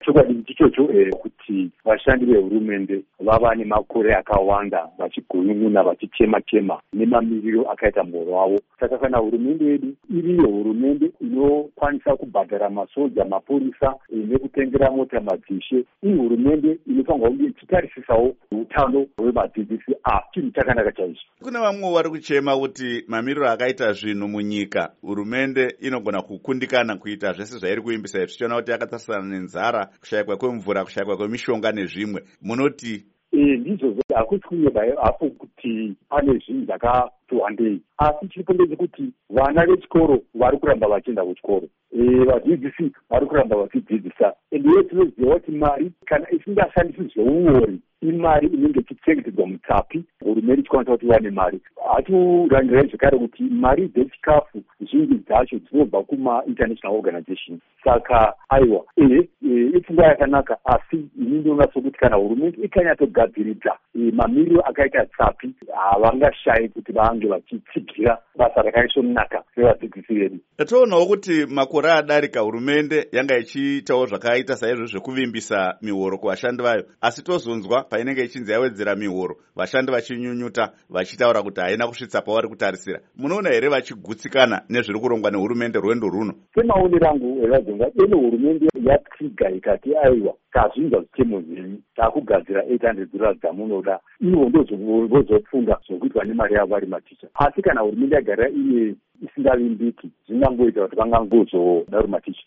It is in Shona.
chokwadi ndichocho kuti vashandi vehurumende vava nemakore akawanda vachigunun'una vachichema-chema nemamiriro akaita muhoro wavo. Saka kana hurumende yedu iriyo hurumende inokwanisa kubhadhara masoja, mapurisa nekutengera mota madzishe, iyi hurumende inofanirwa kunge ichitarisisawo utano hwevadzidzisi. Chinhu chakanaka chaizvo. Kuna vamwe vari kuchema kuti mamiriro akaita zvinhu munyika hurumende inogona kukundikana kuita zvese zvairi kuimbisa izvi, tichiona kuti yakatasana nenzara, kushayikwa kwemvura, kushayikwa kwemishonga nezvimwe. Munoti ndizvo hakusi kunyeba hapo kuti pane zvinhu zvakati wandei, asi chiripo ndechekuti vana vechikoro vari kuramba vachienda kuchikoro, vadzidzisi vari kuramba vachidzidzisa, ende tinoziva kuti mari kana isingashandisi zveuori imari inenge ichichengetedzwa mutsapi, hurumende ichikwanisa kuti vane mari. Hatirangirai zvekare kuti mari dzechikafu zhinji dzacho dzinobva kuma-international organization. Saka aiwa ipfungwa yakanaka, asi ini ndinoona sokuti kana hurumende ikanyatsogadziridza mamiriro akaita tsapi, havangashayi kuti vange vachitsigira basa rakaisvonaka revadzidzisi vedu. Toonawo kuti makore adarika hurumende yanga ichiitawo zvakaita saizvo zvekuvimbisa mihoro kuvashandi vayo, asi tozonzwa painenge ichinzi yawedzera mihoro vashandi vachinyunyuta vachitaura kuti haina kusvitsa pavari kutarisira. Munoona here vachigutsikana nezviri kurongwa nehurumende rwendo runo? Semaonero angu evadzonga ene hurumende yatsiga ikati aiwa kazvinza zvitemo zvenyu takugadzira 800 dollars dzamunoda, ivo ndozvozofunga zvokuitwa nemari yavo vari maticha. Asi kana hurumende yagara iye isingavimbiki, zvingangoita kuti vangangozoda uri maticha.